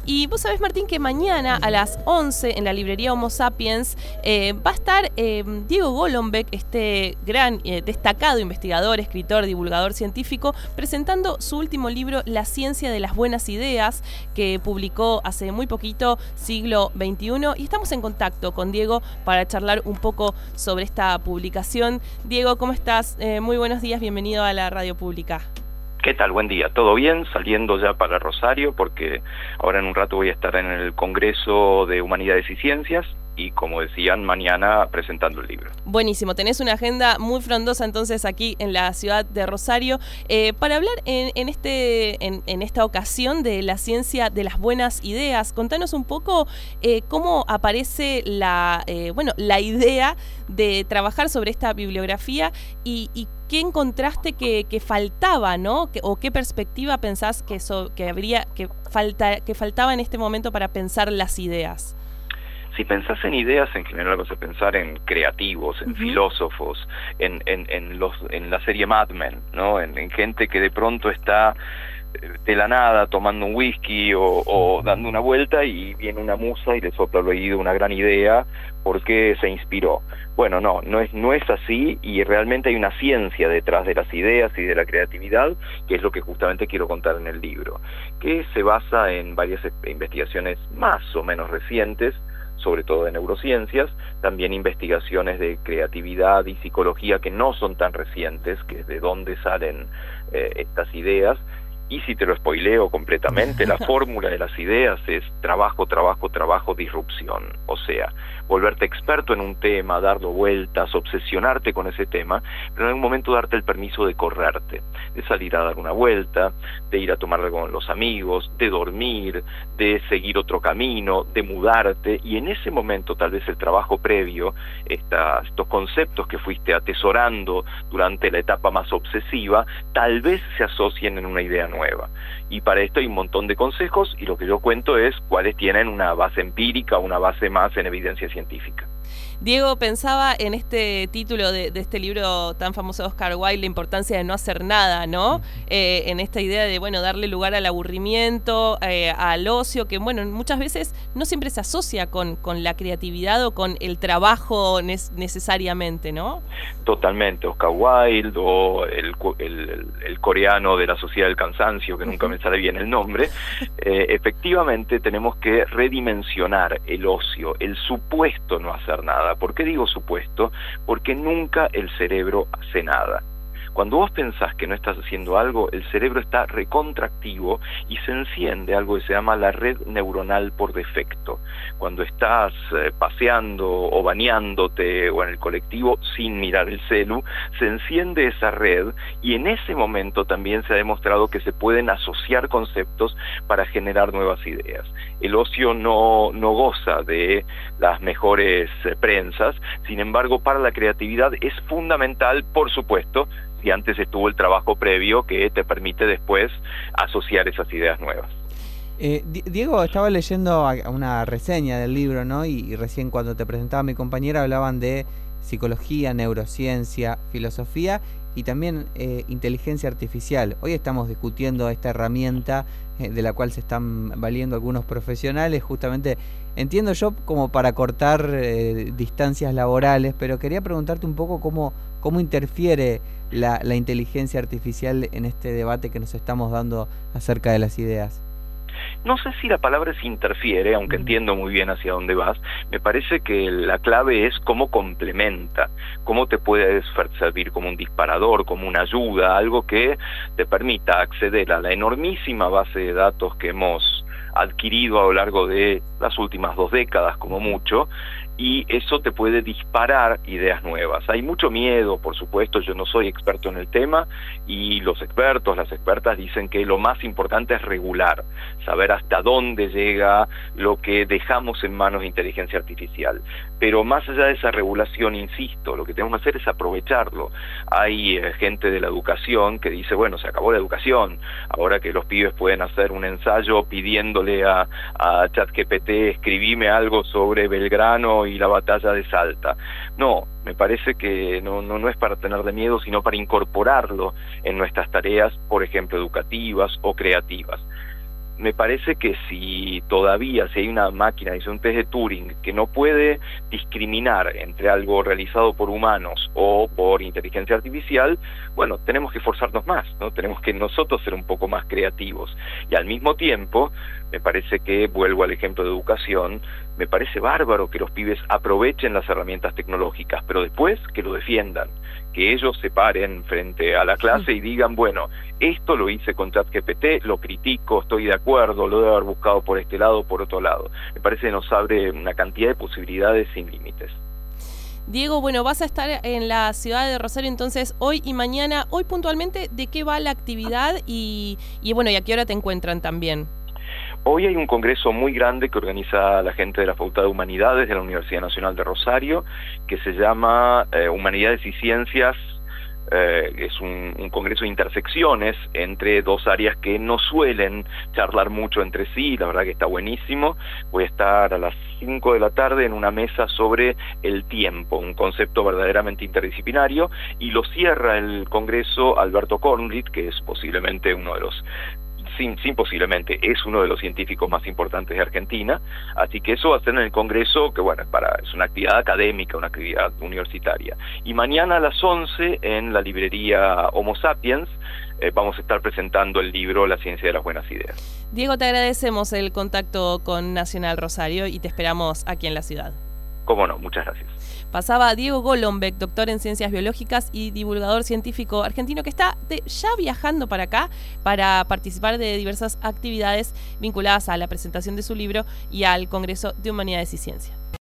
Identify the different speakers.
Speaker 1: Y vos sabés, Martín, que mañana a las 11 en la librería Homo Sapiens va a estar Diego Golombek, este gran, destacado investigador, escritor, divulgador científico, presentando su último libro, La ciencia de las buenas ideas, que publicó hace muy poquito, siglo XXI. Y estamos en contacto con Diego para charlar un poco sobre esta publicación. Diego, ¿cómo estás? Muy buenos días, bienvenido a la Radio Pública.
Speaker 2: ¿Qué tal? Buen día. ¿Todo bien? Saliendo ya para Rosario porque ahora en un rato voy a estar en el Congreso de Humanidades y Ciencias y, como decían, mañana presentando el libro.
Speaker 1: Buenísimo. Tenés una agenda muy frondosa entonces aquí en la ciudad de Rosario. Para hablar en esta ocasión de la ciencia de las buenas ideas, contanos un poco cómo aparece la idea de trabajar sobre esta bibliografía y qué encontraste que faltaba, ¿no? O qué perspectiva pensás que faltaba en este momento para pensar las ideas.
Speaker 2: Si pensás en ideas, en general vas a pensar en creativos, en filósofos, en la serie Mad Men, ¿no? En gente que de pronto está de la nada tomando un whisky o dando una vuelta y viene una musa y le sopla al oído una gran idea porque se inspiró. Bueno, no es así, y realmente hay una ciencia detrás de las ideas y de la creatividad, que es lo que justamente quiero contar en el libro, que se basa en varias investigaciones más o menos recientes, sobre todo de neurociencias, también investigaciones de creatividad y psicología que no son tan recientes, que es de dónde salen estas ideas. Y si te lo spoileo completamente, la fórmula de las ideas es trabajo, disrupción. O sea, volverte experto en un tema, darlo vueltas, obsesionarte con ese tema, pero en algún momento darte el permiso de correrte, de salir a dar una vuelta, de ir a tomar algo con los amigos, de dormir, de seguir otro camino, de mudarte, y en ese momento tal vez el trabajo previo, estos conceptos que fuiste atesorando durante la etapa más obsesiva, tal vez se asocien en una idea nueva. Y para esto hay un montón de consejos, y lo que yo cuento es cuáles tienen una base empírica, una base más en evidencia científica.
Speaker 1: Diego, pensaba en este título de este libro tan famoso de Oscar Wilde, la importancia de no hacer nada, ¿no? En esta idea de, darle lugar al aburrimiento, al ocio, que, muchas veces no siempre se asocia con la creatividad o con el trabajo necesariamente, ¿no?
Speaker 2: Totalmente. Oscar Wilde o el coreano de la Sociedad del Cansancio, que nunca me sale bien el nombre. Efectivamente tenemos que redimensionar el ocio, el supuesto no hacer nada. ¿Por qué digo supuesto? Porque nunca el cerebro hace nada. Cuando vos pensás que no estás haciendo algo, el cerebro está recontractivo y se enciende algo que se llama la red neuronal por defecto. Cuando estás paseando o bañándote o en el colectivo sin mirar el celu, se enciende esa red, y en ese momento también se ha demostrado que se pueden asociar conceptos para generar nuevas ideas. El ocio no goza de las mejores prensas, sin embargo, para la creatividad es fundamental, por supuesto, si antes estuvo el trabajo previo que te permite después asociar esas ideas nuevas.
Speaker 3: Diego, estaba leyendo una reseña del libro, ¿no? Y recién cuando te presentaba mi compañera hablaban de psicología, neurociencia, filosofía y también inteligencia artificial. Hoy estamos discutiendo esta herramienta de la cual se están valiendo algunos profesionales, justamente, entiendo yo, como para cortar distancias laborales, pero quería preguntarte un poco cómo interfiere la inteligencia artificial en este debate que nos estamos dando acerca de las ideas.
Speaker 2: No sé si la palabra es interfiere, aunque entiendo muy bien hacia dónde vas. Me parece que la clave es cómo complementa, cómo te puede servir como un disparador, como una ayuda, algo que te permita acceder a la enormísima base de datos que hemos adquirido a lo largo de las últimas 2 décadas como mucho, y eso te puede disparar ideas nuevas. Hay mucho miedo, por supuesto, yo no soy experto en el tema, y los expertos, las expertas dicen que lo más importante es regular, saber hasta dónde llega lo que dejamos en manos de inteligencia artificial. Pero más allá de esa regulación, insisto, lo que tenemos que hacer es aprovecharlo. Hay gente de la educación que dice, bueno, se acabó la educación, ahora que los pibes pueden hacer un ensayo pidiéndole a ChatGPT, escribime algo sobre Belgrano y la batalla de Salta. No, me parece que no es para tenerle miedo, sino para incorporarlo en nuestras tareas, por ejemplo, educativas o creativas. me parece que si hay una máquina, es un test de Turing, que no puede discriminar entre algo realizado por humanos o por inteligencia artificial, bueno, tenemos que esforzarnos más, ¿no? Tenemos que nosotros ser un poco más creativos. Y al mismo tiempo, me parece que, vuelvo al ejemplo de educación, me parece bárbaro que los pibes aprovechen las herramientas tecnológicas, pero después que lo defiendan, que ellos se paren frente a la clase y digan, bueno, esto lo hice con ChatGPT, lo critico, estoy de acuerdo, lo debo haber buscado por este lado o por otro lado. Me parece que nos abre una cantidad de posibilidades sin límites.
Speaker 1: Diego, bueno, vas a estar en la ciudad de Rosario entonces hoy y mañana. Hoy puntualmente, ¿de qué va la actividad y bueno, y a qué hora te encuentran también?
Speaker 2: Hoy hay un congreso muy grande que organiza la gente de la Facultad de Humanidades de la Universidad Nacional de Rosario, que se llama Humanidades y Ciencias. Es un congreso de intersecciones entre dos áreas que no suelen charlar mucho entre sí, la verdad que está buenísimo. Voy a estar a las 5 de la tarde en una mesa sobre el tiempo, un concepto verdaderamente interdisciplinario, y lo cierra el congreso Alberto Kornblit, que es posiblemente uno de los posiblemente, es uno de los científicos más importantes de Argentina, así que eso va a ser en el Congreso, que bueno, es una actividad académica, una actividad universitaria. Y mañana a las 11 en la librería Homo Sapiens vamos a estar presentando el libro La ciencia de las buenas ideas.
Speaker 1: Diego, te agradecemos el contacto con Nacional Rosario y te esperamos aquí en la ciudad.
Speaker 2: Cómo no, muchas gracias.
Speaker 1: Pasaba Diego Golombek, doctor en Ciencias Biológicas y divulgador científico argentino que está ya viajando para acá para participar de diversas actividades vinculadas a la presentación de su libro y al Congreso de Humanidades y Ciencias.